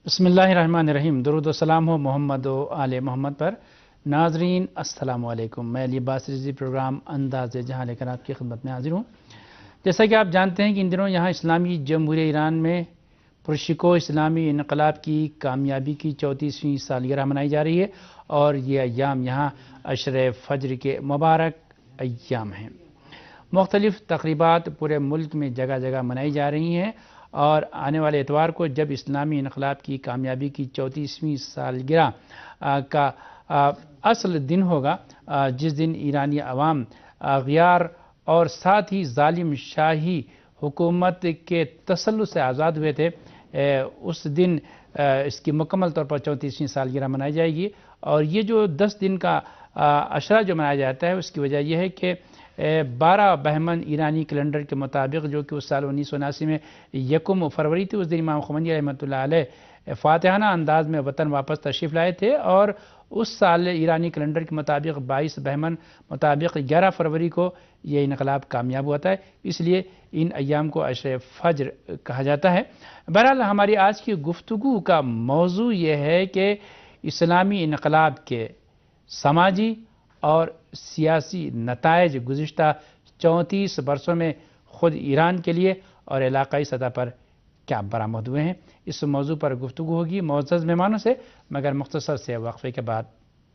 بسم اللہ الرحمن الرحیم۔ درود و سلام ہو محمد و آل محمد پر۔ ناظرین السلام علیکم، میں علی عباس رضوی پروگرام انداز جہاں لے کر آپ کی خدمت میں حاضر ہوں۔ جیسا کہ آپ جانتے ہیں کہ ان دنوں یہاں اسلامی جمہوریہ ایران میں پرشکو اسلامی انقلاب کی کامیابی کی 34ویں سالگرہ منائی جا رہی ہے، اور یہ ایام یہاں عشر فجر کے مبارک ایام ہیں۔ مختلف تقریبات پورے ملک میں جگہ جگہ منائی جا رہی ہیں، اور آنے والے اتوار کو جب اسلامی انقلاب کی کامیابی کی 34ویں سالگرہ کا اصل دن ہوگا، جس دن ایرانی عوام اغیار اور ساتھ ہی ظالم شاہی حکومت کے تسلط سے آزاد ہوئے تھے، اس دن اس کی مکمل طور پر 34ویں سالگرہ منائی جائے گی۔ اور یہ جو 10 دن کا عشرہ جو منایا جاتا ہے، اس کی وجہ یہ ہے کہ 12 بہمن ایرانی کیلنڈر کے مطابق، جو کہ اس سال 1979 میں 1 فروری تھی، اس دن امام خمینی رحمۃ اللہ علیہ فاتحانہ انداز میں وطن واپس تشریف لائے تھے، اور اس سال ایرانی کیلنڈر کے مطابق 22 بہمن مطابق 11 فروری کو یہ انقلاب کامیاب ہوا تھا، اس لیے ان ایام کو عشر فجر کہا جاتا ہے۔ بہرحال ہماری آج کی گفتگو کا موضوع یہ ہے کہ اسلامی انقلاب کے سماجی اور سیاسی نتائج گزشتہ 34 برسوں میں خود ایران کے لیے اور علاقائی سطح پر کیا برآمد ہوئے ہیں۔ اس موضوع پر گفتگو ہوگی معزز مہمانوں سے، مگر مختصر سے وقفے کے بعد۔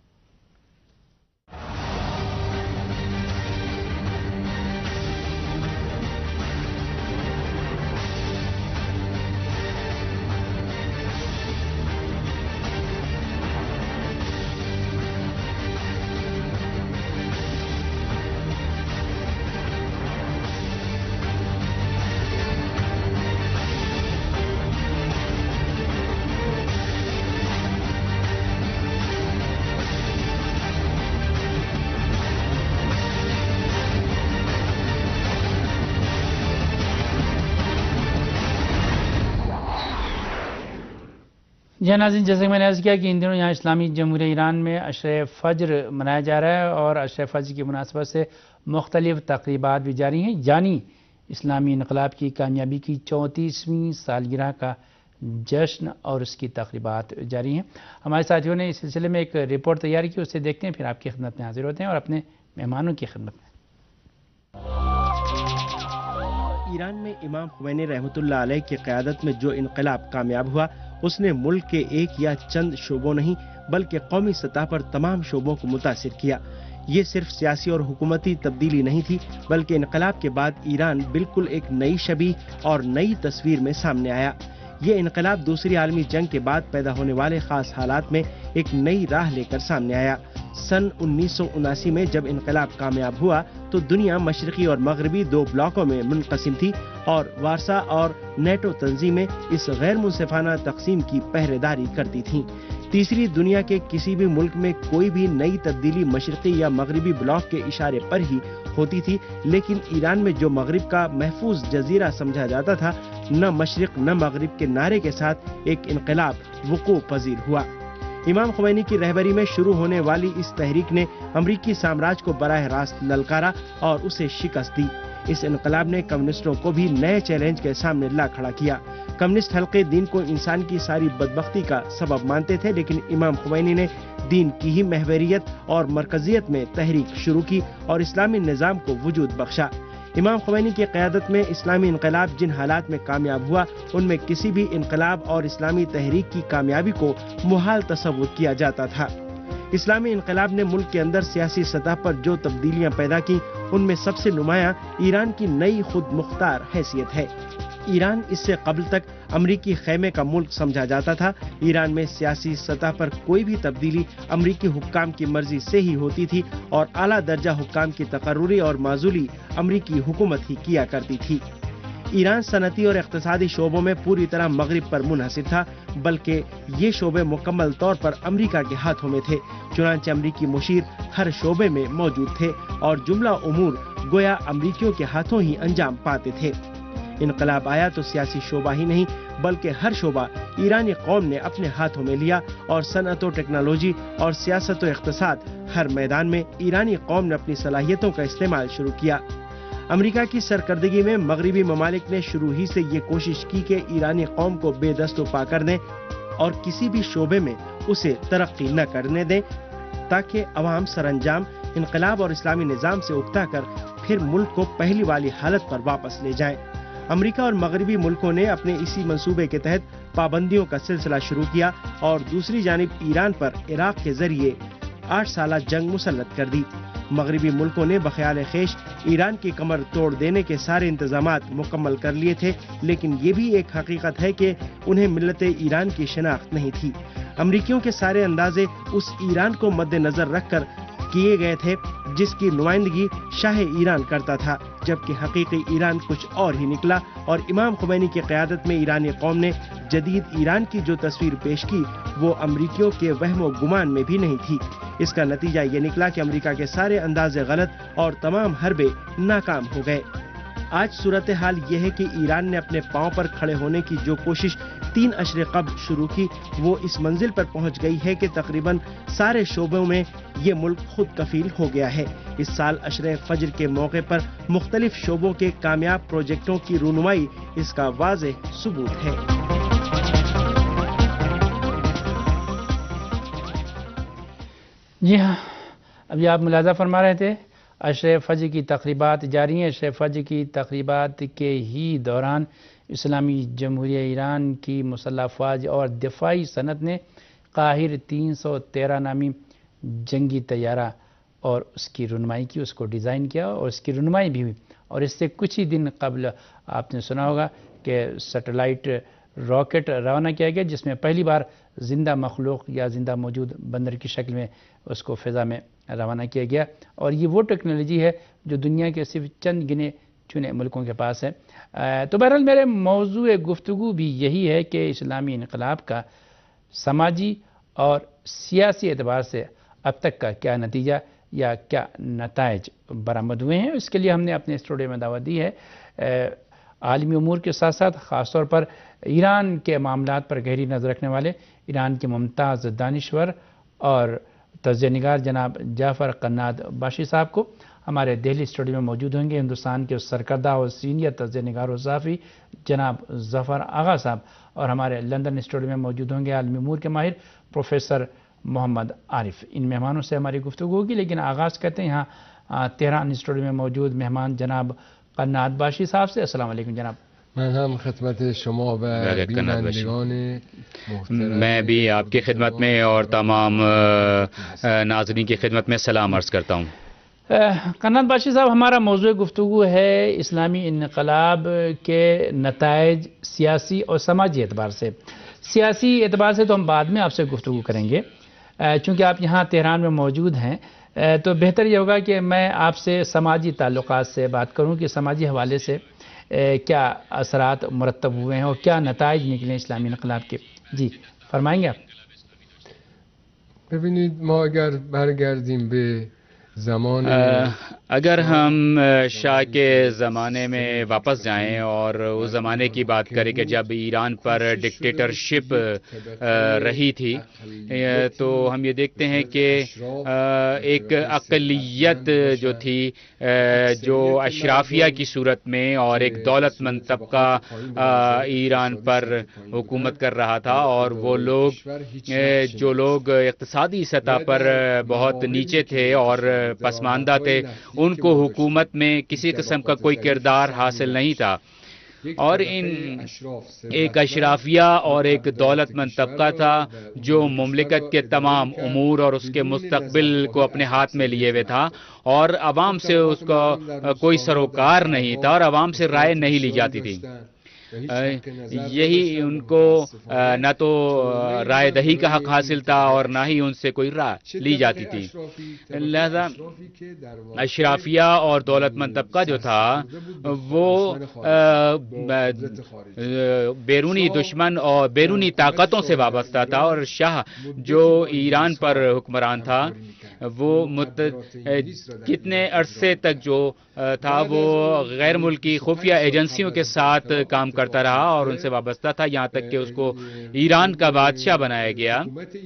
جی ناظرین، جیسے کہ میں نے عرض کیا کہ ان دنوں یہاں اسلامی جمہوریہ ایران میں عشر فجر منایا جا رہا ہے، اور عشر فجر کی مناسبت سے مختلف تقریبات بھی جاری ہیں، یعنی اسلامی انقلاب کی کامیابی کی 34ویں سالگرہ کا جشن اور اس کی تقریبات جاری ہیں۔ ہمارے ساتھیوں نے اس سلسلے میں ایک رپورٹ تیار کی، اسے دیکھتے ہیں، پھر آپ کی خدمت میں حاضر ہوتے ہیں اور اپنے مہمانوں کی خدمت میں۔ ایران میں امام خمینی رحمۃ اللہ علیہ کی قیادت میں جو انقلاب کامیاب ہوا، اس نے ملک کے ایک یا چند شعبوں نہیں بلکہ قومی سطح پر تمام شعبوں کو متاثر کیا۔ یہ صرف سیاسی اور حکومتی تبدیلی نہیں تھی، بلکہ انقلاب کے بعد ایران بالکل ایک نئی شبیہ اور نئی تصویر میں سامنے آیا۔ یہ انقلاب دوسری عالمی جنگ کے بعد پیدا ہونے والے خاص حالات میں ایک نئی راہ لے کر سامنے آیا۔ سن 1979 میں جب انقلاب کامیاب ہوا تو دنیا مشرقی اور مغربی 2 بلاکوں میں منقسم تھی، اور وارسا اور نیٹو تنظیمیں اس غیر منصفانہ تقسیم کی پہرے داری کرتی تھیں۔ تیسری دنیا کے کسی بھی ملک میں کوئی بھی نئی تبدیلی مشرقی یا مغربی بلاک کے اشارے پر ہی ہوتی تھی، لیکن ایران میں جو مغرب کا محفوظ جزیرہ سمجھا جاتا تھا، نہ مشرق نہ مغرب کے نعرے کے ساتھ ایک انقلاب وقوع پذیر ہوا۔ امام خمینی کی رہبری میں شروع ہونے والی اس تحریک نے امریکی سامراج کو براہ راست للکارا اور اسے شکست دی۔ اس انقلاب نے کمیونسٹوں کو بھی نئے چیلنج کے سامنے لا کھڑا کیا۔ کمیونسٹ حلقے دین کو انسان کی ساری بدبختی کا سبب مانتے تھے، لیکن امام خمینی نے دین کی ہی محوریت اور مرکزیت میں تحریک شروع کی اور اسلامی نظام کو وجود بخشا۔ امام خمینی کی قیادت میں اسلامی انقلاب جن حالات میں کامیاب ہوا، ان میں کسی بھی انقلاب اور اسلامی تحریک کی کامیابی کو محال تصور کیا جاتا تھا۔ اسلامی انقلاب نے ملک کے اندر سیاسی سطح پر جو تبدیلیاں پیدا کی، ان میں سب سے نمایاں ایران کی نئی خود مختار حیثیت ہے۔ ایران اس سے قبل تک امریکی خیمے کا ملک سمجھا جاتا تھا۔ ایران میں سیاسی سطح پر کوئی بھی تبدیلی امریکی حکام کی مرضی سے ہی ہوتی تھی، اور اعلیٰ درجہ حکام کی تقرری اور معزولی امریکی حکومت ہی کیا کرتی تھی۔ ایران صنعتی اور اقتصادی شعبوں میں پوری طرح مغرب پر منحصر تھا، بلکہ یہ شعبے مکمل طور پر امریکہ کے ہاتھوں میں تھے۔ چنانچہ امریکی مشیر ہر شعبے میں موجود تھے، اور جملہ امور گویا امریکیوں کے ہاتھوں ہی انجام پاتے تھے۔ انقلاب آیا تو سیاسی شعبہ ہی نہیں بلکہ ہر شعبہ ایرانی قوم نے اپنے ہاتھوں میں لیا، اور صنعت و ٹیکنالوجی اور سیاست و اقتصاد ہر میدان میں ایرانی قوم نے اپنی صلاحیتوں کا استعمال شروع کیا۔ امریکہ کی سرکردگی میں مغربی ممالک نے شروع ہی سے یہ کوشش کی کہ ایرانی قوم کو بے دست و پا کر دیں، اور کسی بھی شعبے میں اسے ترقی نہ کرنے دیں، تاکہ عوام سرانجام انقلاب اور اسلامی نظام سے اکتا کر پھر ملک کو پہلی والی حالت پر واپس لے جائیں۔ امریکہ اور مغربی ملکوں نے اپنے اسی منصوبے کے تحت پابندیوں کا سلسلہ شروع کیا اور دوسری جانب ایران پر عراق کے ذریعے 8 سالہ جنگ مسلط کر دی۔ مغربی ملکوں نے بخیال خیش ایران کی کمر توڑ دینے کے سارے انتظامات مکمل کر لیے تھے، لیکن یہ بھی ایک حقیقت ہے کہ انہیں ملت ایران کی شناخت نہیں تھی۔ امریکیوں کے سارے اندازے اس ایران کو مد نظر رکھ کر کیے گئے تھے جس کی نمائندگی شاہ ایران کرتا تھا، جبکہ حقیقی ایران کچھ اور ہی نکلا، اور امام خمینی کی قیادت میں ایرانی قوم نے جدید ایران کی جو تصویر پیش کی وہ امریکیوں کے وہم و گمان میں بھی نہیں تھی۔ اس کا نتیجہ یہ نکلا کہ امریکہ کے سارے انداز غلط اور تمام حربے ناکام ہو گئے۔ آج صورتحال یہ ہے کہ ایران نے اپنے پاؤں پر کھڑے ہونے کی جو کوشش 3 عشرے قبل شروع کی وہ اس منزل پر پہنچ گئی ہے کہ تقریباً سارے شعبوں میں یہ ملک خود کفیل ہو گیا ہے۔ اس سال عشرے فجر کے موقع پر مختلف شعبوں کے کامیاب پروجیکٹوں کی رونمائی اس کا واضح ثبوت ہے۔ جی ہاں، ابھی آپ ملاحظہ فرما رہے تھے عشرے فجر کی تقریبات جاری ہیں۔ عشرے فجر کی تقریبات کے ہی دوران اسلامی جمہوریہ ایران کی مسلح افواج اور دفاعی صنعت نے قاہر 313 نامی جنگی طیارہ اور اس کی رونمائی کی، اس کو ڈیزائن کیا اور اس کی رونمائی بھی ہوئی۔ اور اس سے کچھ ہی دن قبل آپ نے سنا ہوگا کہ سیٹلائٹ راکٹ روانہ کیا گیا جس میں پہلی بار زندہ مخلوق یا زندہ موجود بندر کی شکل میں اس کو فضا میں روانہ کیا گیا، اور یہ وہ ٹیکنالوجی ہے جو دنیا کے صرف چند گنے چنے ملکوں کے پاس ہے۔ تو بہرحال میرے موضوع گفتگو بھی یہی ہے کہ اسلامی انقلاب کا سماجی اور سیاسی اعتبار سے اب تک کا کیا نتیجہ یا کیا نتائج برآمد ہوئے ہیں۔ اس کے لیے ہم نے اپنے اسٹوڈیو میں دعوت دی ہے عالمی امور کے ساتھ ساتھ خاص طور پر ایران کے معاملات پر گہری نظر رکھنے والے ایران کے ممتاز دانشور اور تجزیہ نگار جناب جعفر قناد باشی صاحب کو۔ ہمارے دہلی اسٹوڈیو میں موجود ہوں گے ہندوستان کے سرکردہ اور سینئر تجزیہ نگار و صحافی جناب ظفر آغا صاحب، اور ہمارے لندن اسٹوڈیو میں موجود ہوں گے عالمی امور کے ماہر پروفیسر محمد عارف۔ ان مہمانوں سے ہماری گفتگو ہوگی، لیکن آغاز کرتے ہیں یہاں تہران اسٹوڈیو میں موجود مہمان جناب قناد باشی صاحب سے۔ السلام علیکم جناب۔ من هم خدمت شما و بینندگان محترم، میں بھی آپ کی خدمت میں اور تمام ناظرین کی خدمت میں سلام عرض کرتا ہوں۔ قناد باشی صاحب، ہمارا موضوع گفتگو ہے اسلامی انقلاب کے نتائج سیاسی اور سماجی اعتبار سے۔ سیاسی اعتبار سے تو ہم بعد میں آپ سے گفتگو کریں گے، چونکہ آپ یہاں تہران میں موجود ہیں تو بہتر یہ ہوگا کہ میں آپ سے سماجی تعلقات سے بات کروں کہ سماجی حوالے سے کیا اثرات مرتب ہوئے ہیں اور کیا نتائج نکلے اسلامی انقلاب کے۔ جی فرمائیں گے آپ؟ ببینید ما اگر برگردیم به زمان اگر ہم شاہ کے زمانے میں واپس جائیں اور اس زمانے کی بات کریں کہ جب ایران پر ڈکٹیٹرشپ رہی تھی، تو ہم یہ دیکھتے ہیں کہ ایک اقلیت جو تھی جو اشرافیہ کی صورت میں اور ایک دولت مند طبقہ ایران پر حکومت کر رہا تھا، اور وہ لوگ جو لوگ اقتصادی سطح پر بہت نیچے تھے اور پسماندہ تھے، ان کو حکومت میں کسی قسم کا کوئی کردار حاصل نہیں تھا، اور ایک اشرافیہ اور ایک دولت مند طبقہ تھا جو مملکت کے تمام امور اور اس کے مستقبل کو اپنے ہاتھ میں لیے ہوئے تھا، اور عوام سے اس کا کوئی سروکار نہیں تھا اور عوام سے رائے نہیں لی جاتی تھی۔ یہی ان کو نہ تو رائے دہی کا حق حاصل تھا اور نہ ہی ان سے کوئی رائے لی جاتی تھی۔ لہذا اشرافیہ اور دولت مند طبقہ جو تھا وہ بیرونی دشمن اور بیرونی طاقتوں سے وابستہ تھا، اور شاہ جو ایران پر حکمران تھا وہ کتنے عرصے تک جو تھا وہ غیر ملکی خفیہ ایجنسیوں کے ساتھ کام کرتا رہا اور ان سے وابستہ تھا، یہاں تک کہ اس کو ایران کا بادشاہ بنایا گیا۔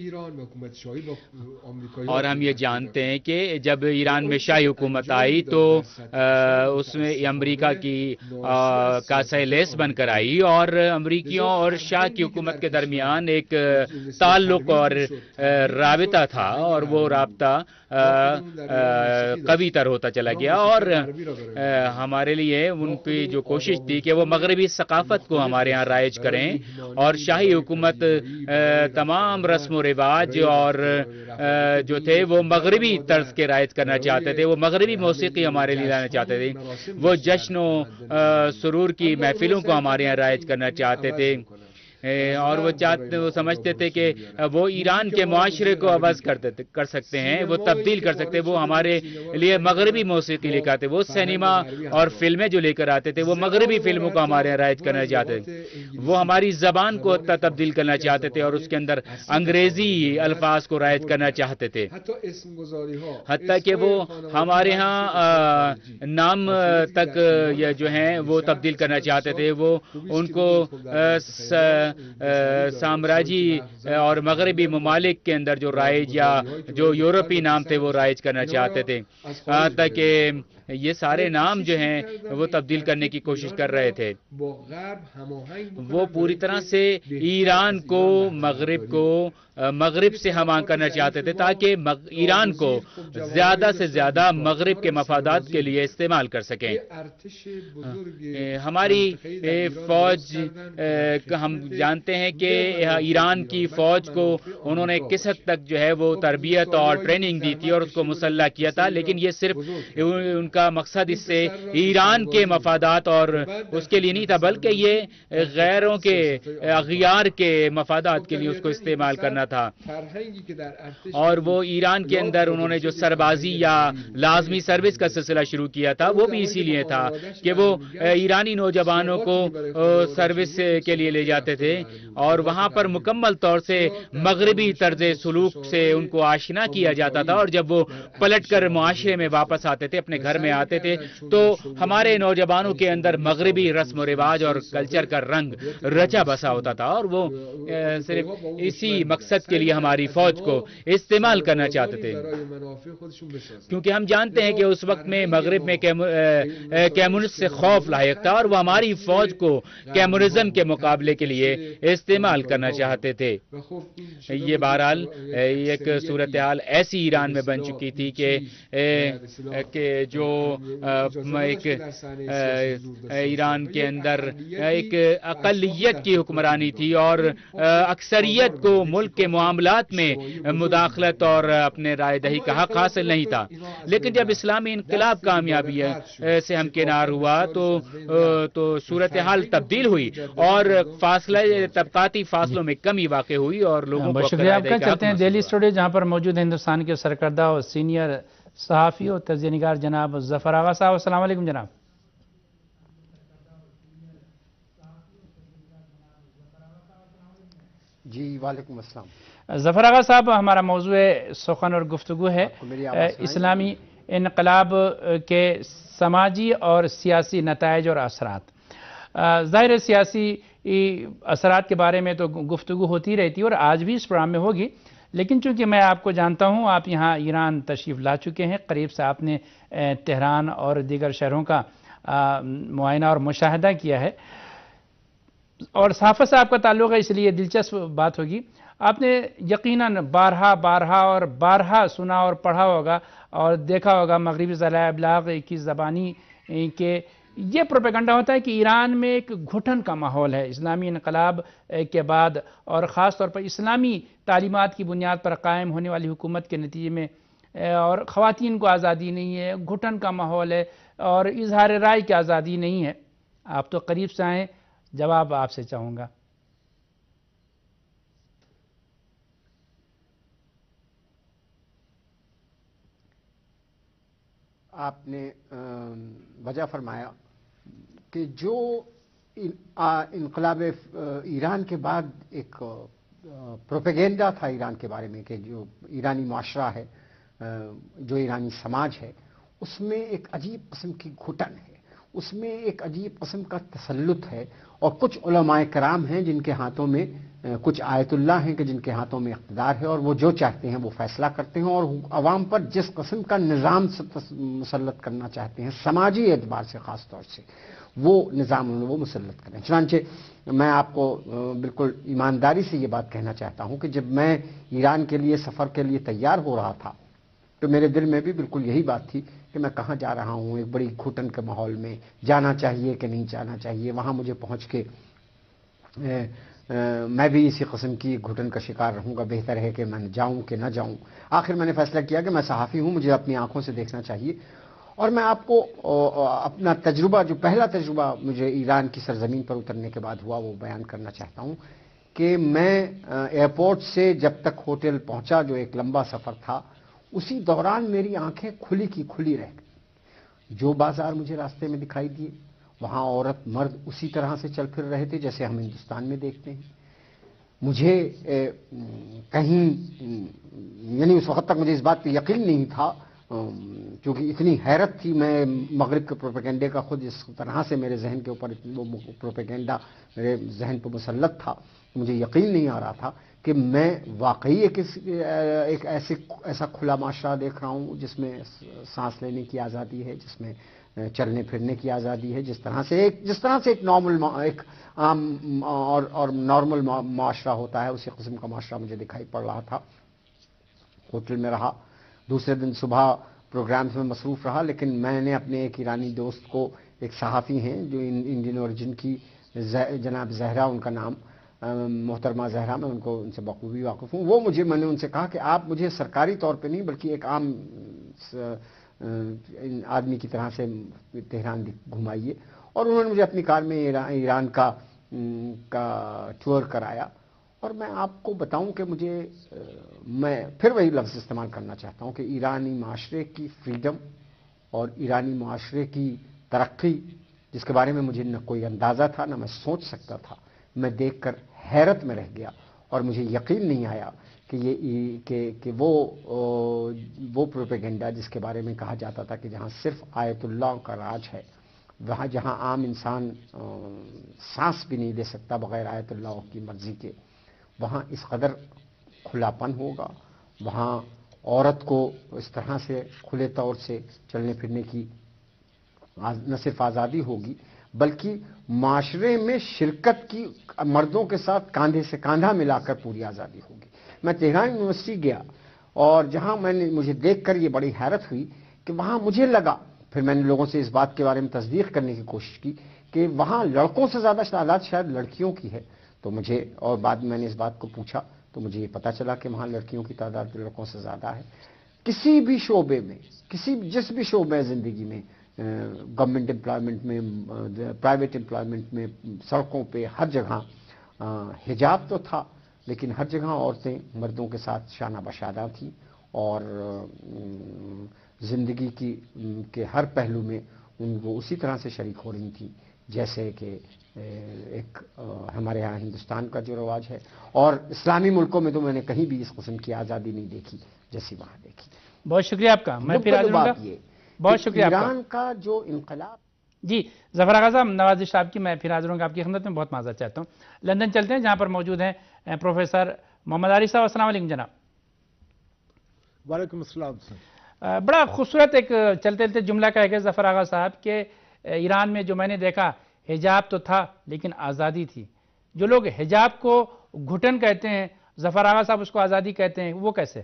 اور ہم یہ جانتے ہیں کہ جب ایران میں شاہی حکومت آئی تو اس میں امریکہ کی کاسہ لیس بن کر آئی اور امریکیوں اور شاہ کی حکومت کے درمیان ایک تعلق اور رابطہ تھا، اور وہ رابطہ قوی تر ہوتا چلا گیا۔ اور ہمارے لیے ان کی جو کوشش تھی کہ وہ مغربی ثقافت کو ہمارے ہاں رائج کریں، اور شاہی حکومت تمام رسم و رواج اور جو تھے وہ مغربی طرز کے رائج کرنا چاہتے تھے، وہ مغربی موسیقی ہمارے لیے لانا چاہتے تھے، وہ جشن و سرور کی محفلوں کو ہمارے یہاں رائج کرنا چاہتے تھے، اور وہ سمجھتے تھے کہ وہ ایران کے معاشرے کو عوض کر سکتے ہیں، وہ تبدیل کر سکتے ہیں۔ وہ ہمارے لیے مغربی موسیقی لے کر آتے، وہ سینما اور فلمیں جو لے کر آتے تھے وہ مغربی فلموں کو ہمارے یہاں رائج کرنا چاہتے تھے، وہ ہماری زبان کو تبدیل کرنا چاہتے تھے اور اس کے اندر انگریزی الفاظ کو رائج کرنا چاہتے تھے، حتیٰ کہ وہ ہمارے ہاں نام تک جو ہیں وہ تبدیل کرنا چاہتے تھے، وہ ان کو سامراجی اور مغربی ممالک کے اندر جو رائج یا جو یورپی نام تھے وہ رائج کرنا چاہتے تھے، تاکہ یہ سارے نام جو ہیں وہ تبدیل کرنے کی کوشش کر رہے تھے۔ وہ پوری طرح سے ایران کو مغرب سے ہم آہنگ کرنا چاہتے تھے تاکہ ایران کو زیادہ سے زیادہ مغرب کے مفادات کے لیے استعمال کر سکیں۔ ہماری فوج، ہم جانتے ہیں کہ ایران کی فوج کو انہوں نے کس حد تک جو ہے وہ تربیت اور ٹریننگ دی تھی اور اس کو مسلح کیا تھا، لیکن یہ صرف ان کا مقصد اس سے ایران کے مفادات اور اس کے لیے نہیں تھا، بلکہ یہ غیروں کے اغیار کے مفادات کے لیے اس کو استعمال کرنا تھا۔ اور وہ ایران کے اندر انہوں نے جو سربازی یا لازمی سروس کا سلسلہ شروع کیا تھا وہ بھی اسی لیے تھا کہ وہ ایرانی نوجوانوں کو سروس کے لیے لے جاتے تھے اور وہاں پر مکمل طور سے مغربی طرز سلوک سے ان کو آشنا کیا جاتا تھا، اور جب وہ پلٹ کر معاشرے میں واپس آتے تھے، اپنے گھر میں آتے تھے، تو ہمارے نوجوانوں کے اندر مغربی رسم و رواج اور کلچر کا رنگ رچا بسا ہوتا تھا، اور وہ صرف اسی مقصد کے لیے ہماری فوج کو استعمال کرنا چاہتے تھے، کیونکہ ہم جانتے ہیں کہ اس وقت میں مغرب میں کمیونسٹ سے خوف لاحق تھا اور وہ ہماری فوج کو کمیونزم کے مقابلے کے لیے استعمال کرنا چاہتے تھے۔ یہ بہرحال ایک صورتحال ایسی ایران میں بن چکی تھی کہ جو ایک ایران کے اندر ایک اقلیت کی حکمرانی تھی اور اکثریت کو ملک کے معاملات میں مداخلت اور اپنے رائے دہی کا حق حاصل نہیں تھا، لیکن جب اسلامی انقلاب کامیابی سے ہمکنار ہوا تو صورتحال تبدیل ہوئی اور طبقاتی فاصلوں میں کمی واقع ہوئی اور لوگوں کو شکریہ آپ کا۔ چلتے ہیں دہلی اسٹوڈیو جہاں پر موجود ہندوستان کے سرکردہ اور سینئر صحافی اور تجزیہ نگار جناب ظفر آغا صاحب۔ السلام علیکم جناب۔ جی وعلیکم السلام۔ ظفر آغا صاحب، ہمارا موضوع سخن اور گفتگو ہے اسلامی انقلاب کے سماجی اور سیاسی نتائج اور اثرات۔ ظاہر سیاسی اثرات کے بارے میں تو گفتگو ہوتی رہتی ہے اور آج بھی اس پروگرام میں ہوگی، لیکن چونکہ میں آپ کو جانتا ہوں، آپ یہاں ایران تشریف لا چکے ہیں، قریب سے آپ نے تہران اور دیگر شہروں کا معائنہ اور مشاہدہ کیا ہے، اور صحافت سے آپ کا تعلق ہے، اس لیے دلچسپ بات ہوگی۔ آپ نے یقیناً بارہا سنا اور پڑھا ہوگا اور دیکھا ہوگا مغربی ذرائع ابلاغ کی زبانی کہ یہ پروپیگنڈا ہوتا ہے کہ ایران میں ایک گھٹن کا ماحول ہے اسلامی انقلاب کے بعد، اور خاص طور پر اسلامی تعلیمات کی بنیاد پر قائم ہونے والی حکومت کے نتیجے میں، اور خواتین کو آزادی نہیں ہے، گھٹن کا ماحول ہے اور اظہار رائے کی آزادی نہیں ہے۔ آپ تو قریب سے آئیں، جواب آپ سے چاہوں گا۔ آپ نے وجہ فرمایا کہ جو انقلاب ایران کے بعد ایک پروپیگنڈا تھا ایران کے بارے میں کہ جو ایرانی معاشرہ ہے، جو ایرانی سماج ہے، اس میں ایک عجیب قسم کی گھٹن ہے، اس میں ایک عجیب قسم کا تسلط ہے، اور کچھ علماء کرام ہیں جن کے ہاتھوں میں کچھ آیت اللہ ہیں کہ جن کے ہاتھوں میں اقتدار ہے، اور وہ جو چاہتے ہیں وہ فیصلہ کرتے ہیں، اور عوام پر جس قسم کا نظام مسلط کرنا چاہتے ہیں سماجی اعتبار سے خاص طور سے وہ نظام وہ مسلط کریں۔ چنانچہ میں آپ کو بالکل ایمانداری سے یہ بات کہنا چاہتا ہوں کہ جب میں ایران کے لیے سفر کے لیے تیار ہو رہا تھا تو میرے دل میں بھی بالکل یہی بات تھی کہ میں کہاں جا رہا ہوں، ایک بڑی گھٹن کے ماحول میں جانا چاہیے کہ نہیں جانا چاہیے، وہاں مجھے پہنچ کے میں بھی اسی قسم کی گھٹن کا شکار رہوں گا، بہتر ہے کہ میں جاؤں کہ نہ جاؤں۔ آخر میں نے فیصلہ کیا کہ میں صحافی ہوں، مجھے اپنی آنکھوں سے دیکھنا چاہیے، اور میں آپ کو اپنا تجربہ، جو پہلا تجربہ مجھے ایران کی سرزمین پر اترنے کے بعد ہوا، وہ بیان کرنا چاہتا ہوں کہ میں ایئرپورٹ سے جب تک ہوٹل پہنچا، جو ایک لمبا سفر تھا، اسی دوران میری آنکھیں کھلی کی کھلی رہ گئی۔ جو بازار مجھے راستے میں دکھائی دیے وہاں عورت مرد اسی طرح سے چل پھر رہے تھے جیسے ہم ہندوستان میں دیکھتے ہیں۔ مجھے کہیں یعنی اس وقت تک مجھے اس بات پہ یقین نہیں تھا، کیونکہ اتنی حیرت تھی، میں مغرب کے پروپیگنڈے کا خود اس طرح سے میرے ذہن کے اوپر وہ پروپیگنڈا میرے ذہن پہ مسلط تھا، مجھے یقین نہیں آ رہا تھا کہ میں واقعی ایک ایسا کھلا معاشرہ دیکھ رہا ہوں جس میں سانس لینے کی آزادی ہے، جس میں چلنے پھرنے کی آزادی ہے، جس طرح سے ایک نارمل، ایک عام اور نارمل معاشرہ ہوتا ہے، اسی قسم کا معاشرہ مجھے دکھائی پڑ رہا تھا۔ ہوٹل میں رہا، دوسرے دن صبح پروگرامز میں مصروف رہا، لیکن میں نے اپنے ایک ایرانی دوست کو، ایک صحافی ہیں جو انڈین اوریجن کی، جناب زہرا ان کا نام، محترمہ زہرا، میں ان سے بخوبی واقف ہوں، میں نے ان سے کہا کہ آپ مجھے سرکاری طور پہ نہیں بلکہ ایک عام آدمی کی طرح سے تہران گھمائیے، اور انہوں نے مجھے اپنی کار میں ایران کا ٹور کرایا۔ اور میں آپ کو بتاؤں کہ میں پھر وہی لفظ استعمال کرنا چاہتا ہوں کہ ایرانی معاشرے کی فریڈم اور ایرانی معاشرے کی ترقی، جس کے بارے میں مجھے نہ کوئی اندازہ تھا نہ میں سوچ سکتا تھا، میں دیکھ کر حیرت میں رہ گیا، اور مجھے یقین نہیں آیا کہ وہ پروپیگنڈا جس کے بارے میں کہا جاتا تھا کہ جہاں صرف آیت اللہ کا راج ہے، وہاں جہاں عام انسان سانس بھی نہیں لے سکتا بغیر آیت اللہ کی مرضی کے، وہاں اس قدر کھلاپن ہوگا، وہاں عورت کو اس طرح سے کھلے طور سے چلنے پھرنے کی نہ صرف آزادی ہوگی بلکہ معاشرے میں شرکت کی، مردوں کے ساتھ کاندھے سے کاندھا ملا کر پوری آزادی ہوگی۔ میں تہران یونیورسٹی گیا، اور جہاں مجھے دیکھ کر یہ بڑی حیرت ہوئی کہ وہاں مجھے لگا، پھر میں نے لوگوں سے اس بات کے بارے میں تصدیق کرنے کی کوشش کی کہ وہاں لڑکوں سے زیادہ تعداد شاید لڑکیوں کی ہے، تو اور بعد میں نے اس بات کو پوچھا تو مجھے یہ پتا چلا کہ وہاں لڑکیوں کی تعداد لڑکوں سے زیادہ ہے۔ کسی بھی شعبے میں، جس بھی شعبے زندگی میں، گورنمنٹ امپلائمنٹ میں، پرائیویٹ امپلائمنٹ میں، سڑکوں پہ، ہر جگہ حجاب تو تھا، لیکن ہر جگہ عورتیں مردوں کے ساتھ شانہ بشانہ تھیں، اور زندگی کے ہر پہلو میں ان کو اسی طرح سے شریک ہو رہی تھیں جیسے کہ ایک ہمارے ہاں ہندوستان کا جو رواج ہے، اور اسلامی ملکوں میں تو میں نے کہیں بھی اس قسم کی آزادی نہیں دیکھی جیسی وہاں دیکھی۔ بہت شکریہ آپ کا، میں پھر حاضر ہوں گا۔ بہت شکریہ آپ کا۔ ایران کا جو انقلاب، جی ظفر آغا صاحب، نوازش صاحب کی میں پھر حاضر ہوں گا آپ کی خدمت میں، بہت معذرت چاہتا ہوں۔ لندن چلتے ہیں جہاں پر موجود ہیں پروفیسر محمد عارف صاحب۔ السلام علیکم جناب۔ وعلیکم السلام سر۔ بڑا خوبصورت ایک چلتے چلتے جملہ کہا گیا ظفر آغا صاحب کہ ایران میں جو میں نے دیکھا حجاب تو تھا لیکن آزادی تھی۔ جو لوگ حجاب کو گھٹن کہتے ہیں، ظفر آغا صاحب اس کو آزادی کہتے ہیں، وہ کیسے؟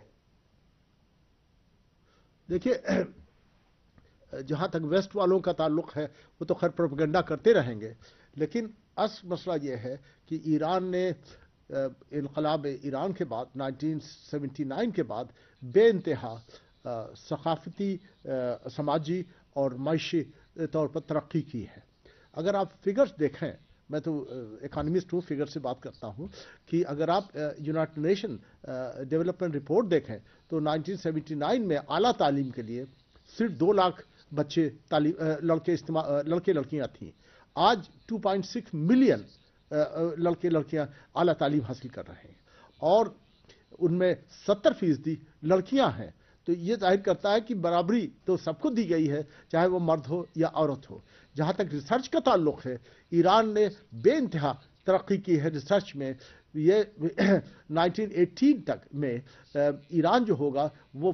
دیکھیے، جہاں تک ویسٹ والوں کا تعلق ہے وہ تو خیر پروپیگنڈا کرتے رہیں گے، لیکن اصل مسئلہ یہ ہے کہ ایران نے انقلاب ایران کے بعد 1979 کے بعد بے انتہا ثقافتی، سماجی اور معاشی طور پر ترقی کی ہے۔ اگر آپ فگرز دیکھیں، میں تو اکانومسٹ ہوں، فگر سے بات کرتا ہوں، کہ اگر آپ یونائٹڈ نیشن ڈیولپمنٹ رپورٹ دیکھیں تو 1979 میں اعلیٰ تعلیم کے لیے صرف 2 لاکھ بچے لڑکے لڑکیاں تھیں۔ آج 2.6 ملین لڑکے لڑکیاں اعلیٰ تعلیم حاصل کر رہے ہیں، اور ان میں 70% لڑکیاں ہیں۔ تو یہ ظاہر کرتا ہے کہ برابری تو سب کو دی گئی ہے، چاہے وہ مرد ہو یا عورت ہو۔ جہاں تک ریسرچ کا تعلق ہے، ایران نے بے انتہا ترقی کی ہے ریسرچ میں۔ یہ 1918 تک میں ایران جو ہوگا وہ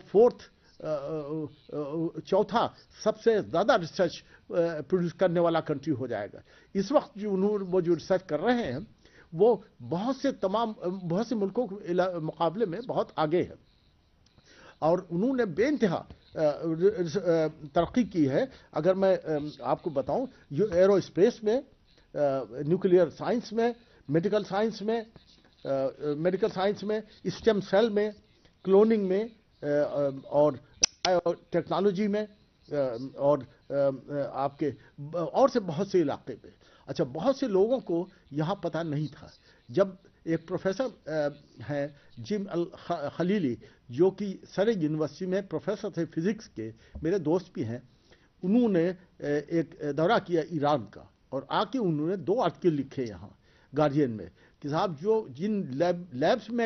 چوتھا سب سے زیادہ ریسرچ پروڈیوس کرنے والا کنٹری ہو جائے گا۔ اس وقت وہ جو ریسرچ کر رہے ہیں وہ بہت سے ملکوں کے مقابلے میں بہت آگے ہے، اور انہوں نے بے انتہا ترقی کی ہے۔ اگر میں آپ کو بتاؤں، ایرو اسپیس میں، نیوکلیئر سائنس میں، میڈیکل سائنس میں، اسٹیم سیل میں، کلوننگ میں، اور ٹیکنالوجی میں، اور آپ کے اور سے بہت سے علاقے پہ۔ اچھا، بہت سے لوگوں کو یہاں پتہ نہیں تھا۔ جب ایک پروفیسر ہیں جم الخلیلی، جو کہ سرے یونیورسٹی میں پروفیسر تھے فزکس کے، میرے دوست بھی ہیں، انہوں نے ایک دورہ کیا ایران کا، اور آ کے انہوں نے 2 آرٹیکل لکھے یہاں گارڈین میں کہ صاحب جن لیبس میں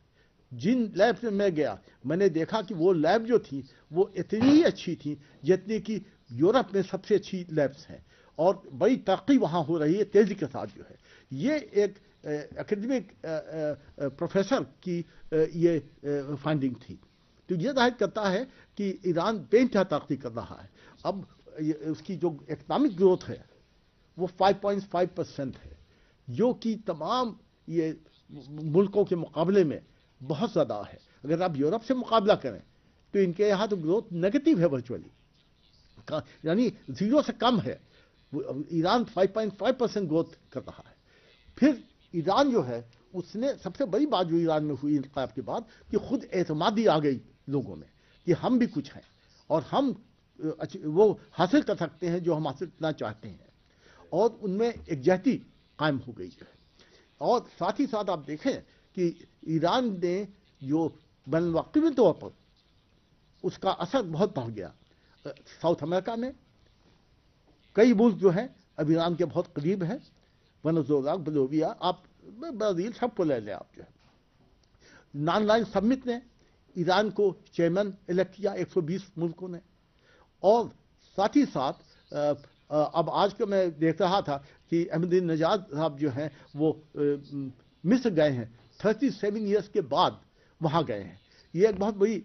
گیا میں نے دیکھا کہ وہ لیب جو تھی وہ اتنی اچھی تھی جتنی کہ یورپ میں سب سے اچھی لیبس ہیں، اور بڑی ترقی وہاں ہو رہی ہے تیزی کے ساتھ جو ہے۔ یہ ایک اکیڈمک پروفیسر کی یہ فائنڈنگ تھی۔ تو یہ ظاہر کرتا ہے کہ ایران بے انتہا ترقی کر رہا ہے۔ اب اس کی جو اکنامک گروتھ ہے وہ 5.5% ہے، جو کہ تمام یہ ملکوں کے مقابلے میں بہت زیادہ ہے۔ اگر آپ یورپ سے مقابلہ کریں تو ان کے یہاں تو گروتھ نیگیٹو ہے ورچولی، یعنی 0 سے کم ہے۔ ایران 5.5% گروتھ کر رہا ہے۔ پھر ایران جو ہے، اس نے سب سے بڑی بات جو ایران میں ہوئی انقلاب کے بعد کہ خود اعتمادی آ گئی لوگوں میں کہ ہم بھی کچھ ہیں اور ہم وہ حاصل کر سکتے ہیں جو ہم حاصل کرنا چاہتے ہیں، اور ان میں یکجہتی قائم ہو گئی ہے۔ اور ساتھ ہی ساتھ آپ دیکھیں کہ ایران نے جو بین الاقوامی طور پر اس کا اثر بہت بڑھ گیا۔ ساؤتھ امریکہ میں کئی ملک جو ہیں اب ایران کے بہت قریب ہیں، ونزویلا، بولیویا، آپ برازیل، سب کو لے لیں آپ جو ہے۔ نان لائن سمٹ نے ایران کو چیئرمین الیکٹ کیا 120 ملکوں نے، اور ساتھ ہی ساتھ اب آج کا میں دیکھ رہا تھا کہ احمد نژاد صاحب جو ہیں وہ مصر گئے ہیں، 37 ایئرس کے بعد وہاں گئے ہیں۔ یہ ایک بہت بڑی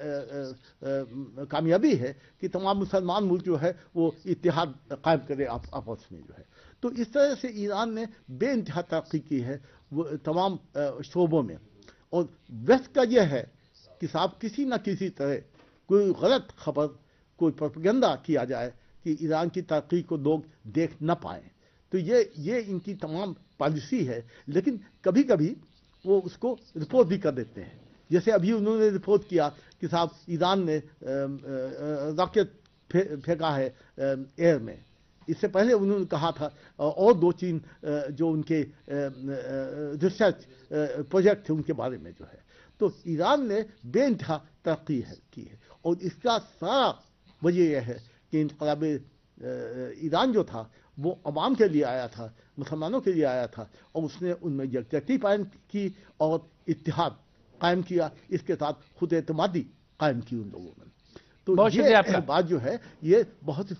کامیابی ہے کہ تمام مسلمان ملک جو ہے وہ اتحاد قائم کرے آپس میں جو ہے۔ تو اس طرح سے ایران نے بے انتہا ترقی کی ہے وہ تمام شعبوں میں۔ اور ویسٹ کا یہ ہے کہ صاحب کسی نہ کسی طرح کوئی غلط خبر، کوئی پروپیگنڈا کیا جائے کہ ایران کی ترقی کو لوگ دیکھ نہ پائیں، تو یہ ان کی تمام پالیسی ہے۔ لیکن کبھی کبھی وہ اس کو رپورٹ بھی کر دیتے ہیں، جیسے ابھی انہوں نے رپورٹ کیا کہ صاحب ایران نے راکٹ پھینکا ہے ایئر میں۔ اس سے پہلے انہوں نے کہا تھا اور 2-3 جو ان کے ریسرچ پروجیکٹ تھے ان کے بارے میں جو ہے۔ تو ایران نے بے انتہا ترقی کی ہے، اور اس کا سارا وجہ یہ ہے کہ انقلاب ایران جو تھا وہ عوام کے لیے آیا تھا، مسلمانوں کے لیے آیا تھا، اور اس نے ان میں یکجہتی قائم کی اور اتحاد قائم کیا، اس کے ساتھ خود اعتمادی قائم کی ان لوگوں میں۔ تو بہت شکریہ آپ کا بات جو ہے یہ بہت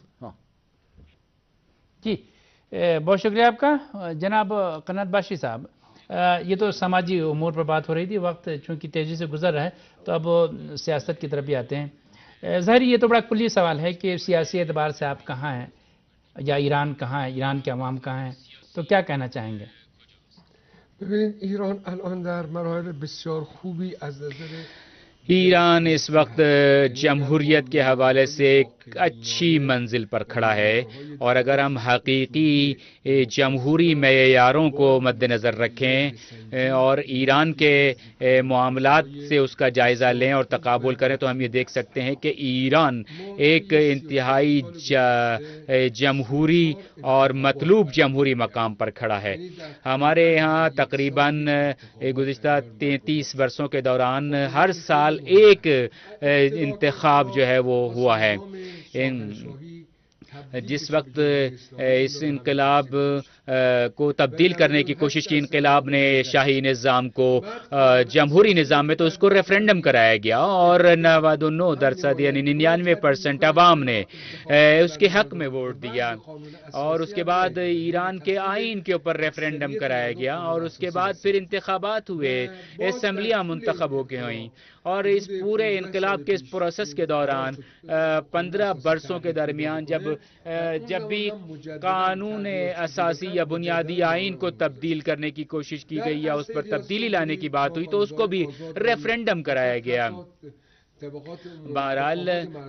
جی بہت شکریہ آپ کا جناب قنات باشی صاحب۔ یہ تو سماجی امور پر بات ہو رہی تھی، وقت چونکہ تیزی سے گزر رہا ہے تو اب سیاست کی طرف بھی آتے ہیں۔ ظاہر یہ تو بڑا کلی سوال ہے کہ سیاسی اعتبار سے آپ کہاں ہیں، یا ایران کہاں ہے، ایران کے عوام کہاں ہیں، تو کیا کہنا چاہیں گے؟ ببینید ایران الان در مراحل بسیار خوبی از نظر ایران اس وقت جمہوریت کے حوالے سے ایک اچھی منزل پر کھڑا ہے، اور اگر ہم حقیقی جمہوری معیاروں کو مد نظر رکھیں اور ایران کے معاملات سے اس کا جائزہ لیں اور تقابل کریں تو ہم یہ دیکھ سکتے ہیں کہ ایران ایک انتہائی جمہوری اور مطلوب جمہوری مقام پر کھڑا ہے۔ ہمارے یہاں تقریباً گزشتہ 33 برسوں کے دوران ہر سال ایک انتخاب جو ہے وہ ہوا ہے۔ جس وقت اس انقلاب کو تبدیل کرنے کی کوشش کی انقلاب نے شاہی نظام کو جمہوری نظام میں، تو اس کو ریفرینڈم کرایا گیا اور 99% یعنی 99% عوام نے اس کے حق میں ووٹ دیا، اور اس کے بعد ایران کے آئین کے اوپر ریفرینڈم کرایا گیا، اور اس کے بعد پھر انتخابات ہوئے، اسمبلیاں منتخب ہو کے ہوئیں، اور اس پورے انقلاب کے اس پروسیس کے دوران 15 برسوں کے درمیان جب بھی قانون اساسی یا بنیادی آئین کو تبدیل کرنے کی کوشش کی گئی یا اس پر تبدیلی لانے کی بات ہوئی تو اس کو بھی ریفرینڈم کرایا گیا۔ بہرحال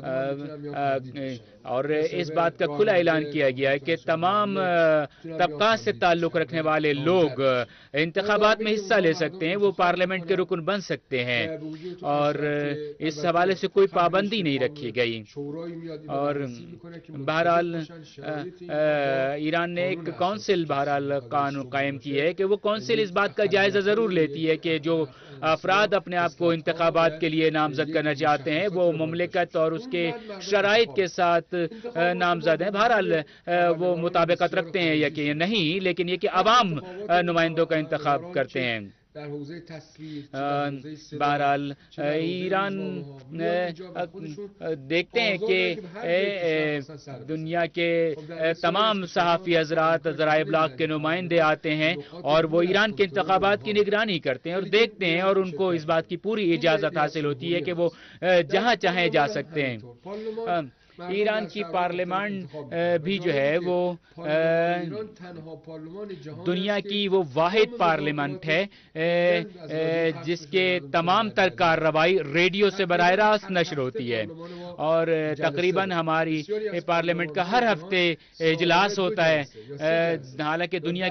اور اس بات کا کھلا اعلان کیا گیا کہ تمام طبقات سے تعلق رکھنے والے لوگ انتخابات میں حصہ لے سکتے ہیں، وہ پارلیمنٹ کے رکن بن سکتے ہیں، اور اس حوالے سے کوئی پابندی نہیں رکھی گئی۔ اور بہرحال ایران نے ایک کونسل بہرحال قانون قائم کی ہے کہ وہ کونسل اس بات کا جائزہ ضرور لیتی ہے کہ جو افراد اپنے آپ کو انتخابات کے لیے نامزد کرنا چاہتے ہیں وہ مملکت اور اس کے شرائط کے ساتھ نامزد ہیں۔ بہرحال وہ مطابقت رکھتے ہیں یا کہ نہیں، لیکن یہ کہ عوام نمائندوں کا انتخاب کرتے ہیں۔ بہرحال ایران دیکھتے ہیں کہ دنیا کے تمام صحافی حضرات، ذرائع ابلاغ کے نمائندے آتے ہیں اور وہ ایران کے انتخابات کی نگرانی کرتے ہیں اور دیکھتے ہیں، اور ان کو اس بات کی پوری اجازت حاصل ہوتی ہے کہ وہ جہاں چاہیں جا سکتے ہیں۔ ایران کی پارلیمان بھی جو ہے وہ دنیا کی وہ واحد پارلیمنٹ ہے جس کے تمام تر کارروائی ریڈیو سے براہ راست نشر ہوتی ہے، اور تقریباً ہماری پارلیمنٹ کا ہر ہفتے اجلاس ہوتا ہے، حالانکہ دنیا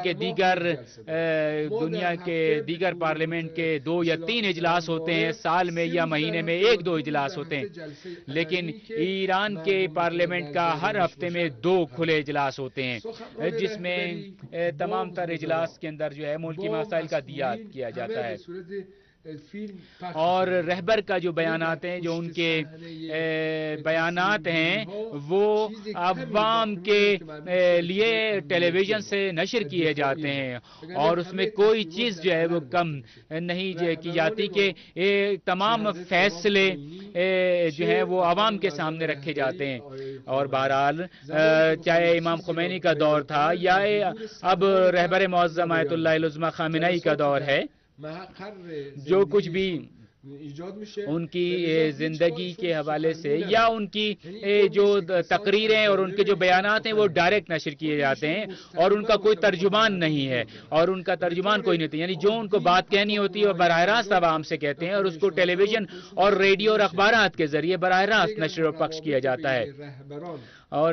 کے دیگر پارلیمنٹ کے 2 یا 3 اجلاس ہوتے ہیں سال میں یا مہینے میں 1-2 اجلاس ہوتے ہیں، لیکن ایران کے پارلیمنٹ کا ہر ہفتے میں 2 کھلے اجلاس ہوتے ہیں، جس میں تمام تر اجلاس کے اندر جو ہے ملکی مسائل کا دیات کیا جاتا ہے، اور رہبر کا جو بیانات ہیں، جو ان کے بیانات ہیں وہ عوام کے لیے ٹیلی ویژن سے نشر کیے جاتے ہیں، اور اس میں کوئی چیز جو ہے وہ کم نہیں کی جاتی کہ تمام فیصلے جو ہیں وہ عوام کے سامنے رکھے جاتے ہیں۔ اور بہرحال چاہے امام خمینی کا دور تھا یا اب رہبر معظم آیت اللہ العظمہ خامنہئی کا دور ہے، جو کچھ بھی ان کی زندگی کے حوالے سے یا ان کی جو تقریریں اور ان کے جو بیانات ہیں وہ ڈائریکٹ نشر کیے جاتے ہیں، اور ان کا کوئی ترجمان نہیں ہے، اور ان کا ترجمان کوئی نہیں ہوتا، یعنی جو ان کو بات کہنی ہوتی ہے وہ براہ راست عوام سے کہتے ہیں، اور اس کو ٹیلی ویژن اور ریڈیو اور اخبارات کے ذریعے براہ راست نشر و پخش کیا جاتا ہے۔ اور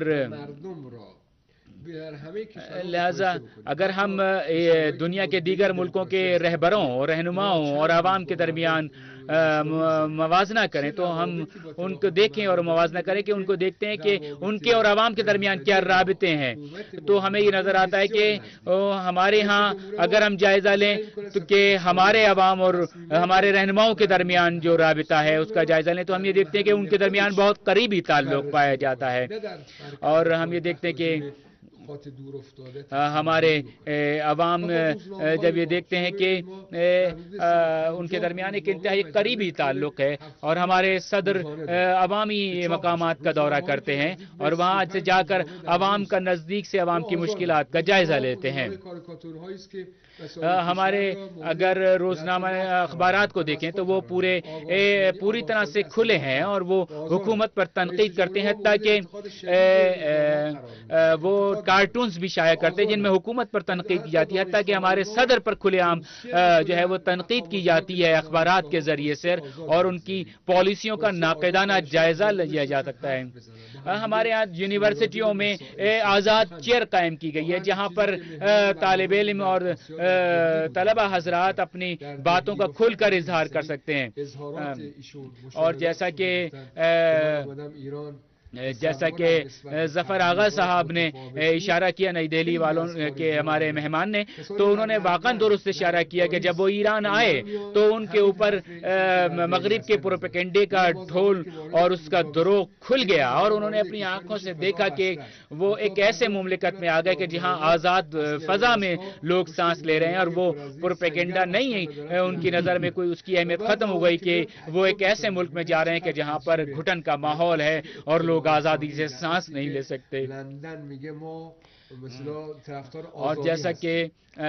لہذا اگر ہم دنیا کے دیگر ملکوں کے رہبروں اور رہنماؤں اور عوام کے درمیان موازنہ کریں تو ہم ان کو دیکھیں اور موازنہ کریں کہ ان کو دیکھتے ہیں کہ ان کے اور عوام کے درمیان کیا رابطے ہیں، تو ہمیں یہ نظر آتا ہے کہ ہمارے ہاں اگر ہم جائزہ لیں تو کہ ہمارے عوام اور ہمارے رہنماؤں کے درمیان جو رابطہ ہے اس کا جائزہ لیں تو ہم یہ دیکھتے ہیں کہ ان کے درمیان بہت قریبی تعلق پایا جاتا ہے، اور ہم یہ دیکھتے ہیں کہ ہمارے عوام جب یہ دیکھتے ہیں کہ ان کے درمیان ایک انتہائی قریبی تعلق ہے، اور ہمارے صدر عوامی مقامات کا دورہ کرتے ہیں اور وہاں سے جا کر عوام کا نزدیک سے عوام کی مشکلات کا جائزہ لیتے ہیں۔ ہمارے اگر روزنامہ اخبارات کو دیکھیں تو وہ پوری طرح سے کھلے ہیں، اور وہ حکومت پر تنقید کرتے ہیں، حتیٰ کہ وہ کارٹونز بھی شائع کرتے ہیں جن میں حکومت پر تنقید کی جاتی ہے، حتیٰ کہ ہمارے صدر پر کھلے عام جو ہے وہ تنقید کی جاتی ہے اخبارات کے ذریعے سے، اور ان کی پالیسیوں کا ناقدانہ جائزہ لیا جا سکتا ہے۔ ہمارے یہاں یونیورسٹیوں میں آزاد چیئر قائم کی گئی ہے جہاں پر طالب علم اور طلبہ حضرات اپنی باتوں کا کھل کر اظہار کر سکتے ہیں، اور جیسا کہ جیسا کہ ظفر آغا صاحب نے اشارہ کیا نئی دہلی والوں کے ہمارے مہمان نے، تو انہوں نے واقعا درست اشارہ کیا کہ جب وہ ایران آئے تو ان کے اوپر مغرب کے پروپیگنڈے کا ڈھول اور اس کا دروغ کھل گیا، اور انہوں نے اپنی آنکھوں سے دیکھا کہ وہ ایک ایسے مملکت میں آ گئے کہ جہاں آزاد فضا میں لوگ سانس لے رہے ہیں، اور وہ پروپیگنڈا نہیں ہے ان کی نظر میں کوئی، اس کی اہمیت ختم ہو گئی کہ وہ ایک ایسے ملک میں جا رہے ہیں کہ جہاں پر گھٹن کا ماحول ہے اور لوگ آزادی سے سانس نہیں لے سکتے۔ اور جیسا کہ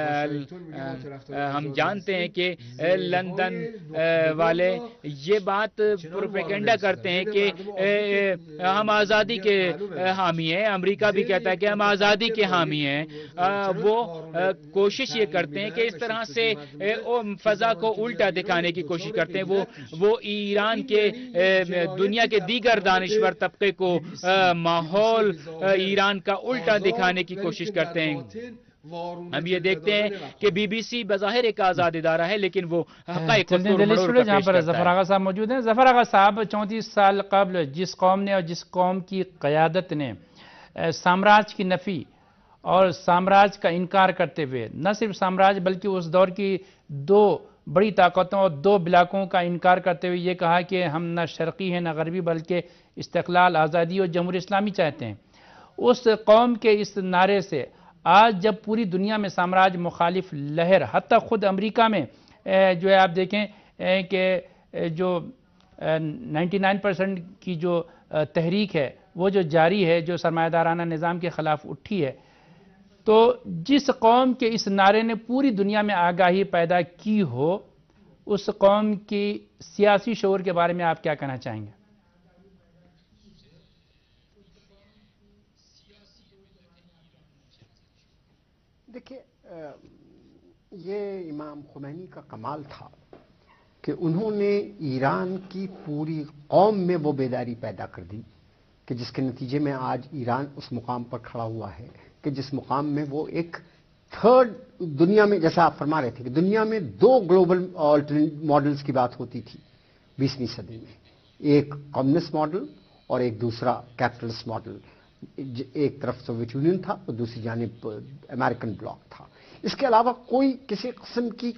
ہم جانتے ہیں کہ لندن والے یہ بات پروپیگنڈا کرتے ہیں کہ ہم آزادی کے حامی ہیں، امریکہ بھی کہتا ہے کہ ہم آزادی کے حامی ہیں، وہ کوشش یہ کرتے ہیں کہ اس طرح سے فضا کو الٹا دکھانے کی کوشش کرتے ہیں، وہ ایران کے دنیا کے دیگر دانشور طبقے کو ماحول ایران کا الٹا دکھانے کی کوشش کرتے ہیں۔ ہم یہ دیکھتے ہیں کہ بی بی سی بظاہر ایک آزاد ادارہ ہے، لیکن وہ حقائق کو توڑ مروڑ کر جہاں پیش پر کرتا ظفر ہے۔ آغا صاحب موجود ہیں۔ ظفر آغا صاحب 34 سال قبل جس قوم نے اور جس قوم کی قیادت نے سامراج کی نفی اور سامراج کا انکار کرتے ہوئے، نہ صرف سامراج بلکہ اس دور کی دو بڑی طاقتوں اور دو بلاکوں کا انکار کرتے ہوئے یہ کہا کہ ہم نہ شرقی ہیں نہ غربی بلکہ استقلال، آزادی اور جمہوریہ اسلامی چاہتے ہیں، اس قوم کے اس نعرے سے آج جب پوری دنیا میں سامراج مخالف لہر، حتیٰ خود امریکہ میں جو ہے آپ دیکھیں کہ جو 99% کی جو تحریک ہے وہ جو جاری ہے، جو سرمایہ دارانہ نظام کے خلاف اٹھی ہے، تو جس قوم کے اس نعرے نے پوری دنیا میں آگاہی پیدا کی ہو، اس قوم کی سیاسی شعور کے بارے میں آپ کیا کہنا چاہیں گے؟ دیکھیے، یہ امام خمینی کا کمال تھا کہ انہوں نے ایران کی پوری قوم میں وہ بیداری پیدا کر دی کہ جس کے نتیجے میں آج ایران اس مقام پر کھڑا ہوا ہے کہ جس مقام میں وہ ایک تھرڈ دنیا میں، جیسا آپ فرما رہے تھے کہ دنیا میں دو گلوبل آلٹرنیٹ ماڈلز کی بات ہوتی تھی 20ویں صدی میں، ایک کمیونسٹ ماڈل اور ایک دوسرا کیپٹلسٹ ماڈل، ایک طرف سوویت یونین تھا اور دوسری جانب امریکن بلاک تھا۔ اس کے علاوہ کوئی کسی قسم کی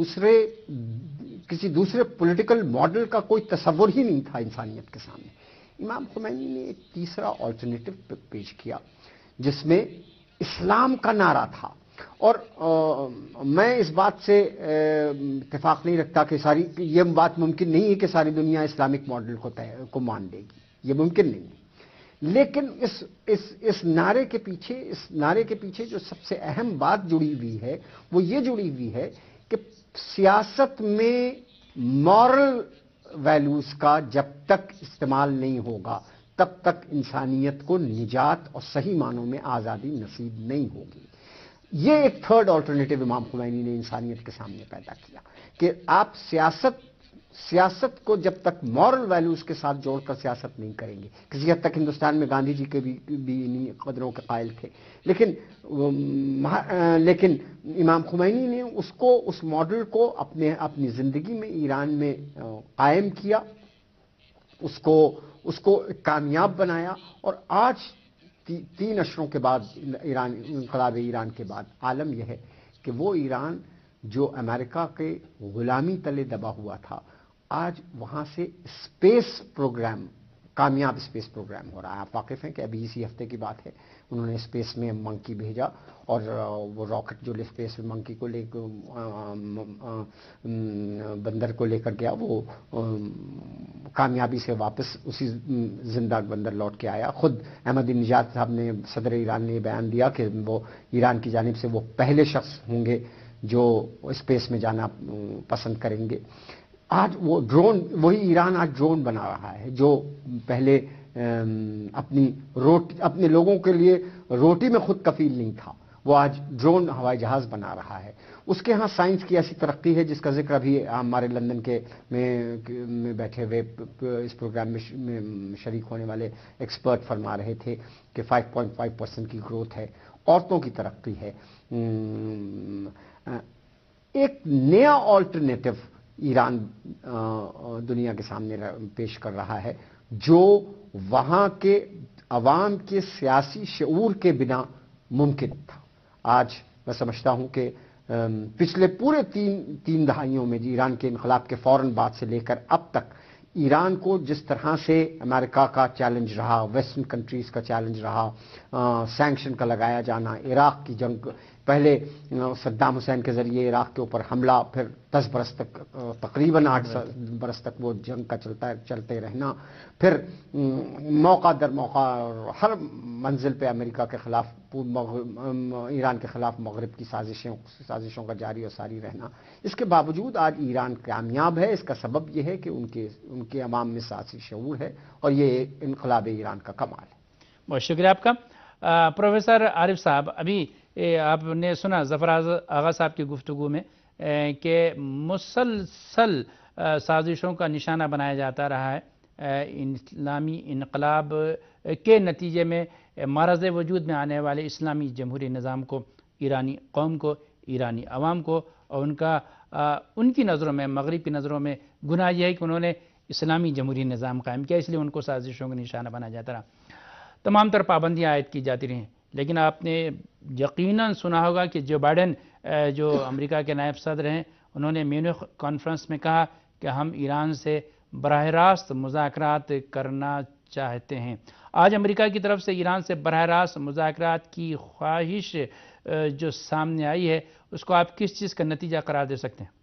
کسی دوسرے پولیٹیکل ماڈل کا کوئی تصور ہی نہیں تھا انسانیت کے سامنے۔ امام خمینی نے ایک تیسرا آلٹرنیٹو پیش کیا جس میں اسلام کا نعرہ تھا، اور میں اس بات سے اتفاق نہیں رکھتا کہ یہ بات ممکن نہیں ہے کہ ساری دنیا اسلامک ماڈل کو مان لے گی، یہ ممکن نہیں ہے، لیکن اس نعرے کے پیچھے جو سب سے اہم بات جڑی ہوئی ہے وہ یہ جڑی ہوئی ہے کہ سیاست میں مورل ویلیوز کا جب تک استعمال نہیں ہوگا تب تک انسانیت کو نجات اور صحیح معنوں میں آزادی نصیب نہیں ہوگی۔ یہ ایک تھرڈ آلٹرنیٹو امام خمینی نے انسانیت کے سامنے پیدا کیا کہ آپ سیاست کو جب تک مورل ویلیوز کے ساتھ جوڑ کر سیاست نہیں کریں گے۔ کسی حد تک ہندوستان میں گاندھی جی کے بھی انہی قدروں کے قائل تھے، لیکن امام خمینی نے اس ماڈل کو اپنی زندگی میں ایران میں قائم کیا، اس کو کامیاب بنایا، اور آج 3 عشروں کے بعد انقلاب ایران کے بعد عالم یہ ہے کہ وہ ایران جو امریکہ کے غلامی تلے دبا ہوا تھا، آج وہاں سے کامیاب اسپیس پروگرام ہو رہا ہے۔ آپ واقف ہیں کہ ابھی اسی ہفتے کی بات ہے، انہوں نے اسپیس میں منکی بھیجا، اور وہ راکٹ جو اسپیس میں منکی کو لے بندر کو لے کر گیا، وہ کامیابی سے واپس اسی زندہ بندر لوٹ کے آیا۔ خود احمدی نژاد صاحب نے، صدر ایران نے بیان دیا کہ وہ ایران کی جانب سے وہ پہلے شخص ہوں گے جو اسپیس میں جانا پسند کریں گے۔ آج وہی ایران آج ڈرون بنا رہا ہے، جو پہلے اپنے لوگوں کے لیے روٹی میں خود کفیل نہیں تھا، وہ آج ڈرون ہوائی جہاز بنا رہا ہے۔ اس کے ہاں سائنس کی ایسی ترقی ہے جس کا ذکر ابھی ہمارے لندن میں بیٹھے ہوئے اس پروگرام میں شریک ہونے والے ایکسپرٹ فرما رہے تھے کہ 5.5% کی گروتھ ہے، عورتوں کی ترقی ہے۔ ایک نیا آلٹرنیٹو ایران دنیا کے سامنے پیش کر رہا ہے جو वहां के अवाम के सियासी शऊर के बिना मुमकिन था। आज मैं समझता हूं कि पिछले पूरे तीन दहाइयों में ईरान के इनकलाब के फौरन बाद से लेकर अब तक ईरान को जिस तरह से अमेरिका का चैलेंज रहा, वेस्टर्न कंट्रीज का चैलेंज रहा, सैंक्शन का लगाया जाना, इराक की जंग, पहले सद्दाम हुसैन के जरिए इराक के ऊपर हमला, फिर 10 बरस तक तकरीबन 8 बरस तक वो जंग का चलते रहना, फिर मौका दर मौका हर मंजिल पे अमेरिका के खिलाफ ईरान के खिलाफ मगरिब की साजिशों का जारी और सारी रहना। इसके बावजूद आज ईरान कामयाब है। इसका सबब यह है कि उनके अवाम में सियासी शऊर है और ये इनकलाब ईरान का कमाल है। बहुत शुक्रिया आपका। प्रोफेसर आरिफ साहब, अभी आपने सुना ज़फ़र आगा साहब की गुफ्तगू में कि मुसलसल साजिशों का निशाना बनाया जाता रहा है इस्लामी इनकलाब के नतीजे में मारज़ वजूद में आने वाले इस्लामी जमहूरी निज़ाम को, ईरानी कौम को, ईरानी अवाम को, और उनकी नज़रों में, मगरिब की नज़रों में गुनाह यह है कि उन्होंने इस्लामी जमहूरी निज़ाम कायम किया, इसलिए उनको साजिशों का निशाना बनाया जाता रहा। तमाम तरह पाबंदियाँ आयद की जाती रहीं, लेकिन आपने यकीनन सुना होगा कि जो बाइडेन जो अमेरिका के नायब सदर हैं, उन्होंने म्यूनिख कॉन्फ्रेंस में कहा कि हम ईरान से बराह रास्त मुज़ाकरात करना चाहते हैं। आज अमेरिका की तरफ से ईरान से बराह रास्त मुज़ाकरात की ख्वाहिश जो सामने आई है, उसको आप किस चीज़ का नतीजा करार दे सकते हैं?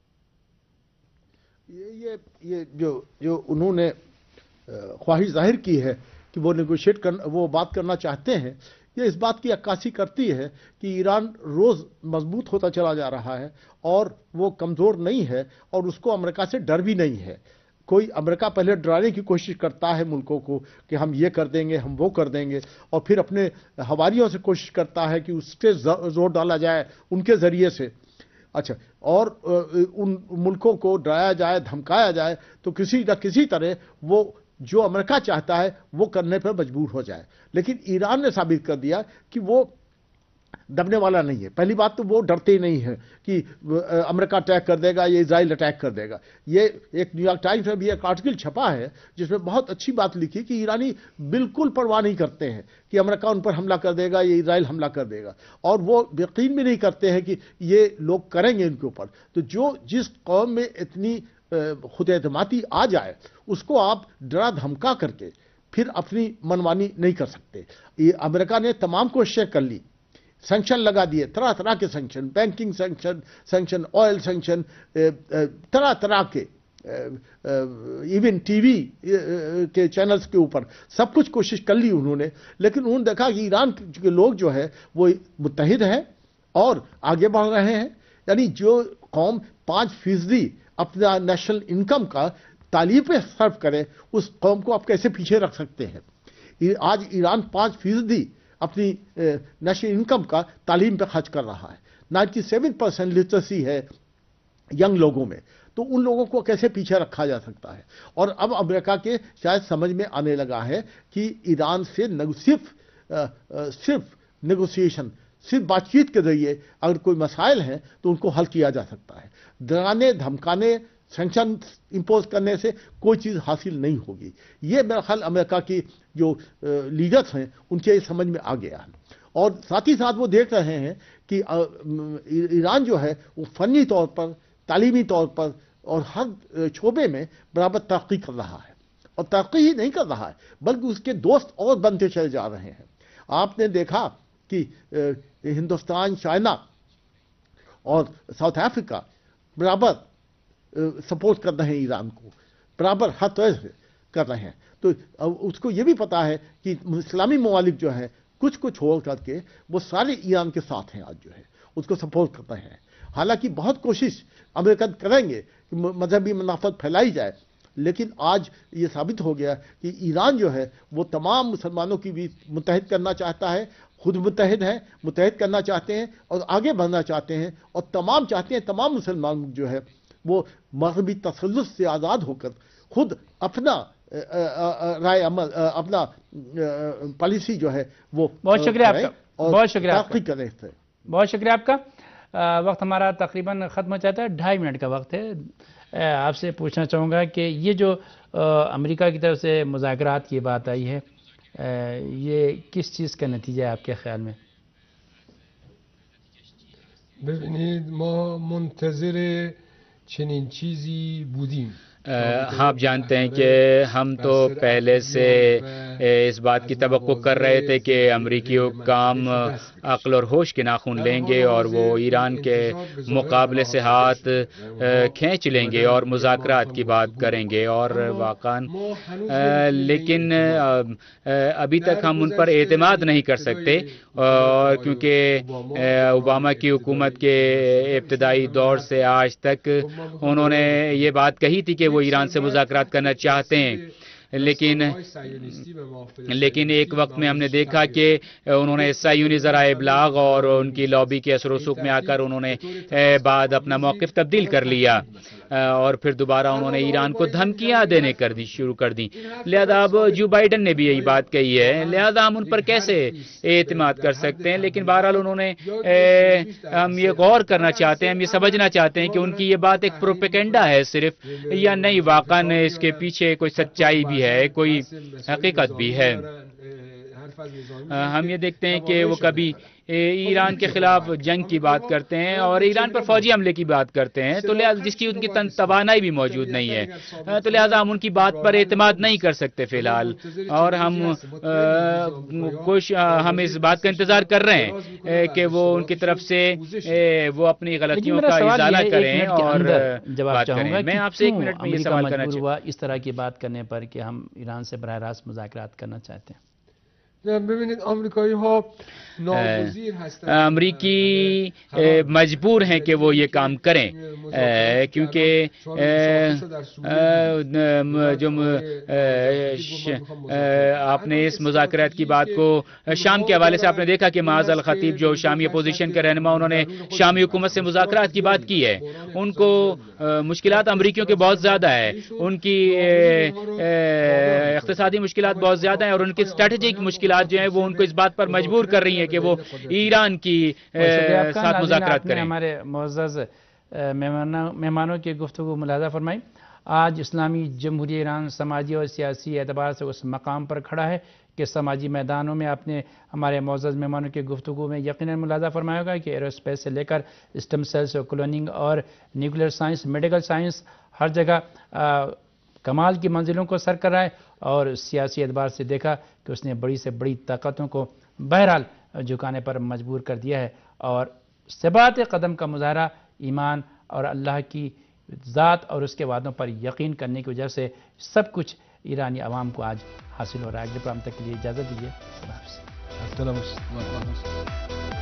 ये जो उन्होंने ख्वाहिश जाहिर की है कि वो बात करना चाहते हैं, ये इस बात की अक्कासी करती है कि ईरान रोज़ मजबूत होता चला जा रहा है और वो कमज़ोर नहीं है और उसको अमेरिका से डर भी नहीं है। कोई अमेरिका पहले डराने की कोशिश करता है मुल्कों को कि हम ये कर देंगे, हम वो कर देंगे, और फिर अपने हवारियों से कोशिश करता है कि उसके जोर डाला जाए उनके ज़रिए से। अच्छा, और उन मुल्कों को डराया जाए, धमकाया जाए, तो किसी न किसी तरह वो जो अमेरिका चाहता है वो करने पर मजबूर हो जाए। लेकिन ईरान ने साबित कर दिया कि वो दबने वाला नहीं है। पहली बात तो वो डरते ही नहीं है कि अमेरिका अटैक कर देगा या इजराइल अटैक कर देगा। ये एक न्यूयॉर्क टाइम्स में भी एक आर्टिकल छपा है जिसमें बहुत अच्छी बात लिखी कि ईरानी बिल्कुल परवाह नहीं करते हैं कि अमेरिका उन पर हमला कर देगा या इजराइल हमला कर देगा, और वो यकीन भी नहीं करते हैं कि ये लोग करेंगे इनके ऊपर। तो जिस कौम में इतनी खुद एतमादी आ जाए, उसको आप डरा धमका करके फिर अपनी मनमानी नहीं कर सकते। ये अमेरिका ने तमाम कोशिशें कर ली, सैंक्शन लगा दिए, तरह तरह के sanction, banking sanction, oil sanction, तरह तरह के, इवन टीवी के चैनल्स के ऊपर सब कुछ कोशिश कर ली उन्होंने। लेकिन उन्होंने देखा कि ईरान के लोग जो है वो मुत्तहिद हैं और आगे बढ़ रहे हैं। यानी जो कौम 5% अपना नेशनल इनकम का तालीम पे सर्व करे, उस कौम को आप कैसे पीछे रख सकते हैं? आज ईरान 5% अपनी नेशनल इनकम का तालीम पे खर्च कर रहा है। 97% लिटरेसी है यंग लोगों में, तो उन लोगों को कैसे पीछे रखा जा सकता है? और अब अमेरिका के शायद समझ में आने लगा है कि ईरान से सिर्फ नेगोशिएशन, सिर्फ बातचीत के जरिए अगर कोई मसाइल हैं तो उनको हल किया जा सकता है। डराने धमकाने, सैंक्शन इंपोज करने से कोई चीज़ हासिल नहीं होगी। ये मेरा ख्याल अमेरिका की जो लीडर्स हैं उनके समझ में आ गया है। और साथ ही साथ वो देख रहे हैं कि ईरान जो है वो फनी तौर पर, तालीमी तौर पर और हर शोबे में बराबर तरक्की कर रहा है। और तरक्की ही नहीं कर रहा है बल्कि उसके दोस्त और बनते चले जा रहे हैं। आपने देखा कि हिंदुस्तान, चाइना और साउथ अफ्रीका बराबर सपोर्ट कर रहे हैं ईरान को, बराबर हर तरह से कर रहे हैं। तो उसको ये भी पता है कि इस्लामी ममालिक जो है कुछ को छोड़ करके वो सारे ईरान के साथ हैं, आज जो है उसको सपोर्ट कर रहे हैं। हालांकि बहुत कोशिश अमेरिकन करेंगे कि मजहबी मुनाफत फैलाई जाए, लेकिन आज ये साबित हो गया कि ईरान जो है वो तमाम मुसलमानों की भी मुत्तहिद करना चाहता है, खुद मुत्तहिद है, मुत्तहिद करना चाहते हैं और आगे बढ़ना चाहते हैं। और तमाम चाहते हैं तमाम मुसलमान जो है वो मजहबी तसल्लुत से आज़ाद होकर खुद अपना राय अमल, अपना पॉलिसी जो है वो। बहुत शुक्रिया आपका, बहुत शुक्रिया आपका, बहुत शुक्रिया आपका। वक्त हमारा तकरीबन ख़त्म हो जाता है, 2.5 मिनट का वक्त है। آپ سے پوچھنا چاہوں گا کہ یہ جو امریکہ کی طرف سے مذاکرات کی بات آئی ہے، یہ کس چیز کا نتیجہ ہے آپ کے خیال میں؟ ببینید ما منتظر چنین چیزی بودیم. آپ جانتے ہیں کہ ہم تو پہلے سے اس بات کی توقع کر رہے تھے کہ امریکی حکام عقل اور ہوش کے ناخن لیں گے اور وہ ایران کے مقابلے سے ہاتھ کھینچ لیں گے اور مذاکرات کی بات کریں گے، اور واقعاً لیکن ابھی تک ہم ان پر اعتماد نہیں کر سکتے، کیونکہ اوباما کی حکومت کے ابتدائی دور سے آج تک انہوں نے یہ بات کہی تھی کہ وہ ایران سے مذاکرات کرنا چاہتے ہیں، لیکن ایک وقت میں ہم نے دیکھا کہ انہوں نے صہیونی ذرائع ابلاغ اور ان کی لابی کے اثر و رسوخ میں آ کر انہوں نے بعد اپنا موقف تبدیل کر لیا اور پھر دوبارہ انہوں نے ایران کو دھمکیاں دینے شروع کر دیں. لہذا اب جو بائیڈن نے بھی یہی بات کہی ہے، لہذا ہم ان پر کیسے اعتماد کر سکتے ہیں؟ لیکن بہرحال انہوں نے ہم یہ غور کرنا چاہتے ہیں، ہم یہ سمجھنا چاہتے ہیں کہ ان کی یہ بات ایک پروپیگنڈا ہے صرف، یا نہیں واقعاً اس کے پیچھے کوئی سچائی بھی ہے، کوئی حقیقت بھی ہے. ہم یہ دیکھتے ہیں کہ وہ کبھی ایران کے خلاف جنگ کی بات کرتے ہیں اور ایران پر فوجی حملے کی بات کرتے ہیں، تو لہذا جس کی ان کی توانائی بھی موجود نہیں ہے، تو لہذا ہم ان کی بات پر اعتماد نہیں کر سکتے فی الحال، اور ہم اس بات کا انتظار کر رہے ہیں کہ وہ ان کی طرف سے وہ اپنی غلطیوں کا ازالہ کریں اور بات کریں. میں آپ سے ایک منٹ میں یہ سوال کرنا چاہتا ہوں اس طرح کی بات کرنے پر کہ ہم ایران سے براہ راست مذاکرات کرنا چاہتے ہیں. ببینید آمریکایی ها ناگزیر هستند. امریکی مجبور ہیں کہ وہ یہ کام کریں، کیونکہ جو آپ نے اس مذاکرات کی بات کو شام کے حوالے سے آپ نے دیکھا کہ معاذ الخطیب جو شامی اپوزیشن کے رہنما، انہوں نے شامی حکومت سے مذاکرات کی بات کی ہے. ان کو مشکلات امریکیوں کے بہت زیادہ ہے، ان کی اقتصادی مشکلات بہت زیادہ ہیں، اور ان کی اسٹریٹجک مشکلات جو ہیں وہ ان کو اس بات پر مجبور کر رہی ہیں کہ وہ ایران کی ساتھ مذاکرات کریں. ہمارے معزز مہمانوں کی گفتگو ملاحظہ فرمائی. آج اسلامی جمہوریہ ایران سماجی اور سیاسی اعتبار سے اس مقام پر کھڑا ہے کہ سماجی میدانوں میں آپ نے ہمارے معزز مہمانوں کی گفتگو میں یقیناً ملاحظہ فرمایا ہوگا کہ ایروسپیس سے لے کر اسٹم سیلز اور کلوننگ اور نیوکلیر سائنس، میڈیکل سائنس، ہر جگہ کمال کی منزلوں کو سر کر رہا ہے، اور سیاسی اعتبار سے دیکھا کہ اس نے بڑی سے بڑی طاقتوں کو بہرحال جھکانے پر مجبور کر دیا ہے، اور ثبات قدم کا مظاہرہ ایمان اور اللہ کی ذات اور اس کے وعدوں پر یقین کرنے کی وجہ سے سب کچھ ایرانی عوام کو آج حاصل ہو رہا ہے. اگلے پروگرام تک کے لیے اجازت دیجیے. السلام علیکم.